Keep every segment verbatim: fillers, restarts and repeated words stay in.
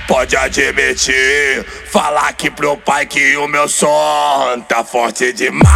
pode admitir, falar aqui pro pai que o meu som tá forte demais.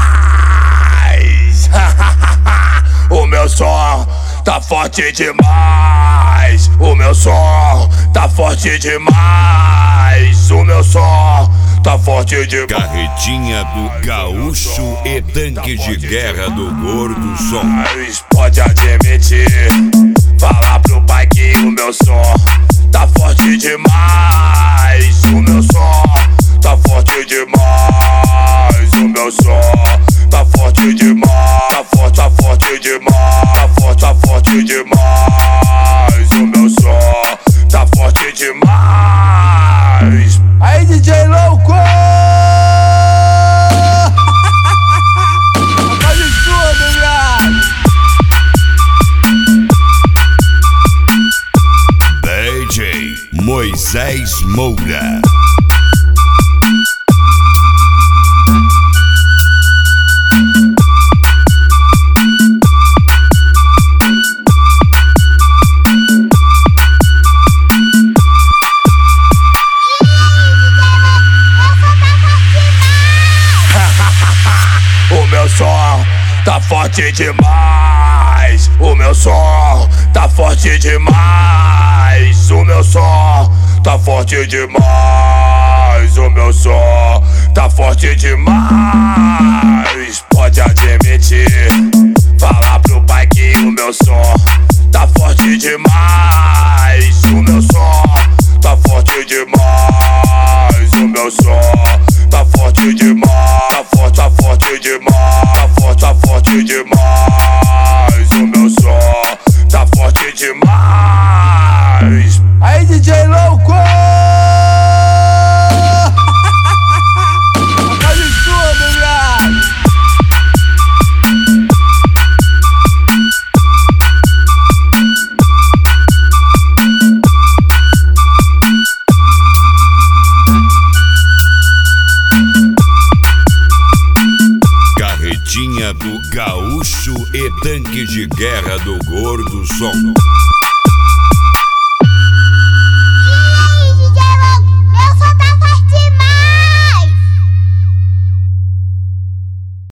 O meu som tá forte demais. O meu som tá forte demais. O meu som tá forte demais. Carretinha do gaúcho e tanque de guerra do gordo som. Pode admitir, falar pro pai que o meu som tá forte demais. O meu som tá forte demais. O meu som tá forte demais. Tá forte, tá forte demais. Tá forte, tá forte demais. O meu som tá forte demais. Aí, D J louco! Faz tudo, viado! D J Moisés Moura. O meu som tá forte demais. O meu som tá forte demais. O meu som tá forte demais. O meu som tá forte demais. Pode admitir, falar pro pai que o meu som tá forte demais. O meu som tá forte demais. O meu som tá forte demais. Tá forte, tá forte demais. Tá forte, tá forte demais. O meu som tá forte demais. Aí, D J louco! Faz tudo, viado! Carretinha do gaúcho e tanque de guerra do gordo som.